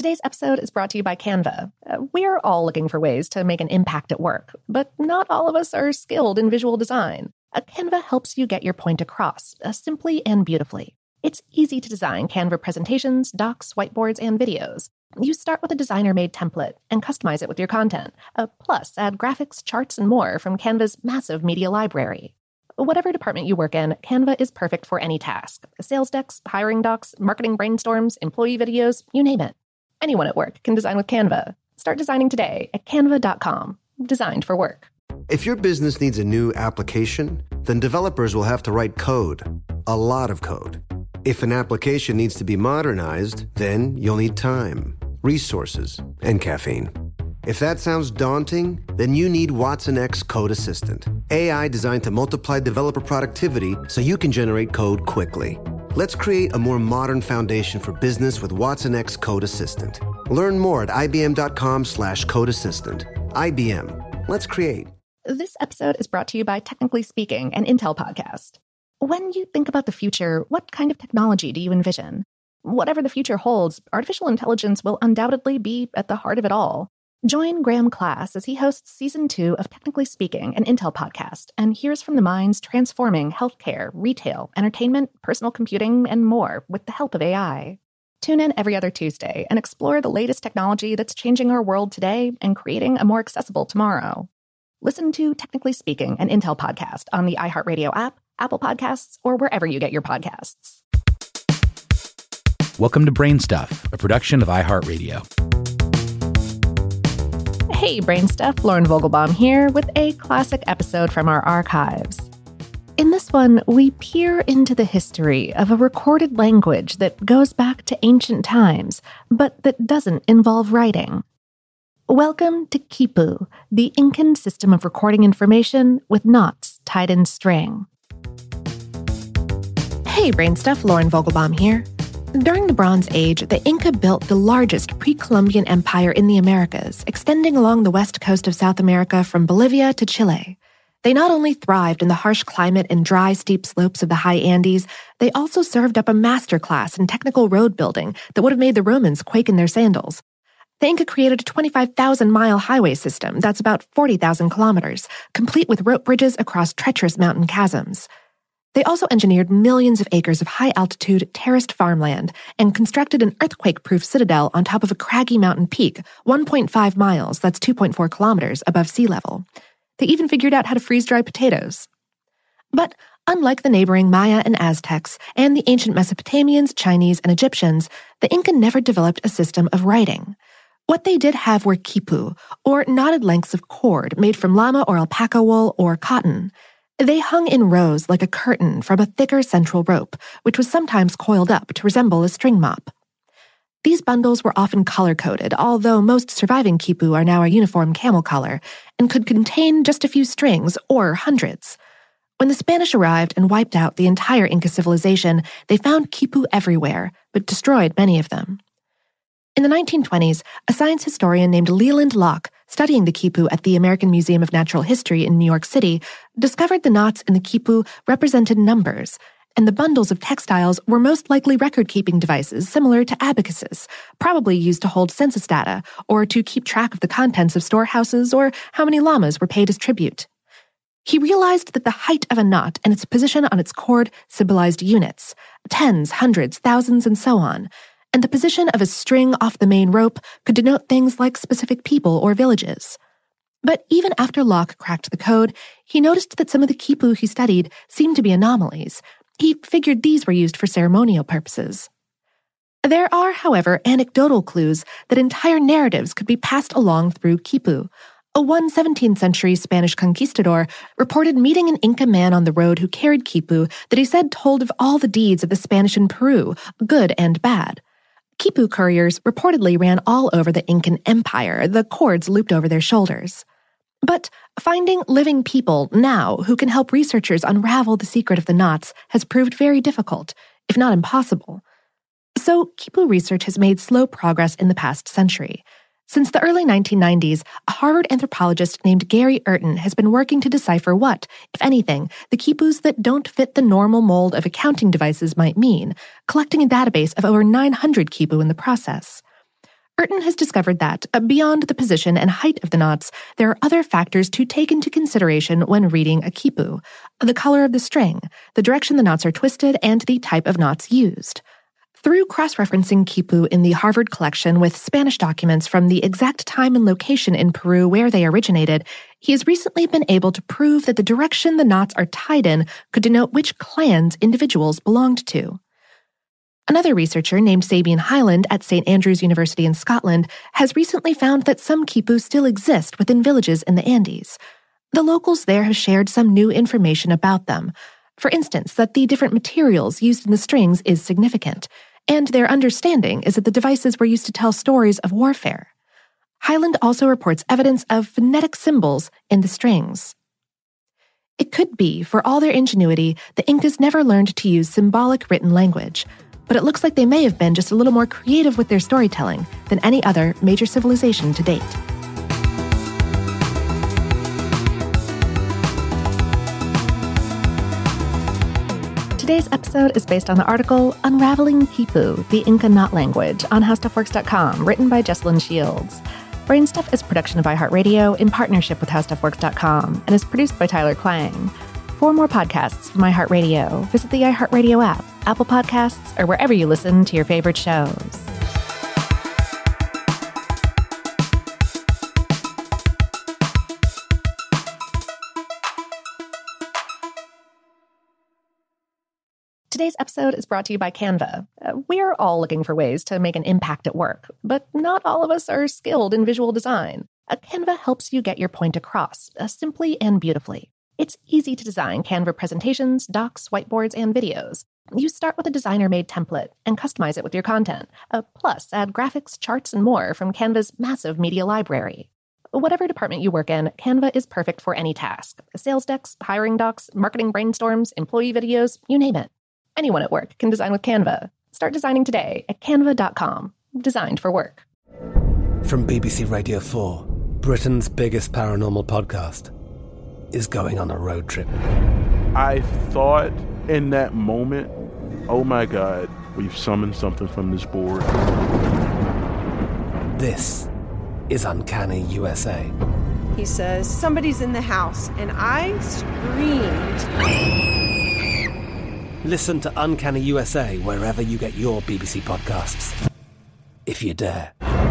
Today's episode is brought to you by Canva. We're all looking for ways to make an impact at work, but not all of us are skilled in visual design. Canva helps you get your point across, simply and beautifully. It's easy to design Canva presentations, docs, whiteboards, and videos. You start with a designer-made template and customize it with your content. Plus, add graphics, charts, and more from Canva's massive media library. Whatever department you work in, Canva is perfect for any task. Sales decks, hiring docs, marketing brainstorms, employee videos, you name it. Anyone at work can design with Canva. Start designing today at canva.com. Designed for work. If your business needs a new application, then developers will have to write code. A lot of code. If an application needs to be modernized, then you'll need time, resources, and caffeine. If that sounds daunting, then you need Watson X Code Assistant. AI designed to multiply developer productivity so you can generate code quickly. Let's create a more modern foundation for business with Watson X Code Assistant. Learn more at ibm.com/code assistant. IBM. Let's create. This episode is brought to you by Technically Speaking, an Intel podcast. When you think about the future, what kind of technology do you envision? Whatever the future holds, artificial intelligence will undoubtedly be at the heart of it all. Join Graham Class as he hosts Season 2 of Technically Speaking, an Intel podcast, and hears from the minds transforming healthcare, retail, entertainment, personal computing, and more with the help of AI. Tune in every other Tuesday and explore the latest technology that's changing our world today and creating a more accessible tomorrow. Listen to Technically Speaking, an Intel podcast on the iHeartRadio app, Apple Podcasts, or wherever you get your podcasts. Welcome to Brain Stuff, a production of iHeartRadio. Hey, Brain Stuff, Lauren Vogelbaum here with a classic episode from our archives. In this one, we peer into the history of a recorded language that goes back to ancient times, but that doesn't involve writing. Welcome to Quipu, the Incan system of recording information with knots tied in string. Hey, Brain Stuff, Lauren Vogelbaum here. During the Bronze Age, the Inca built the largest pre-Columbian empire in the Americas, extending along the west coast of South America from Bolivia to Chile. They not only thrived in the harsh climate and dry, steep slopes of the high Andes, they also served up a masterclass in technical road building that would have made the Romans quake in their sandals. The Inca created a 25,000-mile highway system that's about 40,000 kilometers, complete with rope bridges across treacherous mountain chasms. They also engineered millions of acres of high-altitude, terraced farmland and constructed an earthquake-proof citadel on top of a craggy mountain peak, 1.5 miles, that's 2.4 kilometers, above sea level. They even figured out how to freeze-dry potatoes. But unlike the neighboring Maya and Aztecs and the ancient Mesopotamians, Chinese, and Egyptians, the Inca never developed a system of writing. What they did have were quipu, or knotted lengths of cord made from llama or alpaca wool or cotton. They hung in rows like a curtain from a thicker central rope, which was sometimes coiled up to resemble a string mop. These bundles were often color-coded, although most surviving quipu are now a uniform camel color, and could contain just a few strings or hundreds. When the Spanish arrived and wiped out the entire Inca civilization, they found quipu everywhere, but destroyed many of them. In the 1920s, a science historian named Leland Locke, studying the quipu at the American Museum of Natural History in New York City, discovered the knots in the quipu represented numbers, and the bundles of textiles were most likely record-keeping devices similar to abacuses, probably used to hold census data or to keep track of the contents of storehouses or how many llamas were paid as tribute. He realized that the height of a knot and its position on its cord symbolized units, tens, hundreds, thousands, and so on, and the position of a string off the main rope could denote things like specific people or villages. But even after Locke cracked the code, he noticed that some of the quipu he studied seemed to be anomalies. He figured these were used for ceremonial purposes. There are, however, anecdotal clues that entire narratives could be passed along through quipu. One 17th century Spanish conquistador reported meeting an Inca man on the road who carried quipu that he said told of all the deeds of the Spanish in Peru, good and bad. Quipu couriers reportedly ran all over the Incan Empire, the cords looped over their shoulders. But finding living people now who can help researchers unravel the secret of the knots has proved very difficult, if not impossible. So quipu research has made slow progress in the past century. Since the early 1990s, a Harvard anthropologist named Gary Urton has been working to decipher what, if anything, the quipus that don't fit the normal mold of accounting devices might mean, collecting a database of over 900 quipu in the process. Urton has discovered that, beyond the position and height of the knots, there are other factors to take into consideration when reading a quipu: the color of the string, the direction the knots are twisted, and the type of knots used. Through cross-referencing quipu in the Harvard collection with Spanish documents from the exact time and location in Peru where they originated, he has recently been able to prove that the direction the knots are tied in could denote which clans individuals belonged to. Another researcher named Sabine Hyland at St. Andrews University in Scotland has recently found that some quipu still exist within villages in the Andes. The locals there have shared some new information about them. For instance, that the different materials used in the strings is significant, and their understanding is that the devices were used to tell stories of warfare. Hyland also reports evidence of phonetic symbols in the strings. It could be, for all their ingenuity, the Incas never learned to use symbolic written language, but it looks like they may have been just a little more creative with their storytelling than any other major civilization to date. Today's episode is based on the article Unraveling Quipu, the Inca Knot Language, on HowStuffWorks.com, written by Jessalyn Shields. Brainstuff is a production of iHeartRadio in partnership with HowStuffWorks.com and is produced by Tyler Klang. For more podcasts from iHeartRadio, visit the iHeartRadio app, Apple Podcasts, or wherever you listen to your favorite shows. Today's episode is brought to you by Canva. We're all looking for ways to make an impact at work, but not all of us are skilled in visual design. Canva helps you get your point across, simply and beautifully. It's easy to design Canva presentations, docs, whiteboards, and videos. You start with a designer-made template and customize it with your content. Plus, add graphics, charts, and more from Canva's massive media library. Whatever department you work in, Canva is perfect for any task. Sales decks, hiring docs, marketing brainstorms, employee videos, you name it. Anyone at work can design with Canva. Start designing today at canva.com. Designed for work. From BBC Radio 4, Britain's biggest paranormal podcast is going on a road trip. I thought in that moment, oh my God, we've summoned something from this board. This is Uncanny USA. He says, somebody's in the house, and I screamed. Listen to Uncanny USA wherever you get your BBC podcasts, if you dare.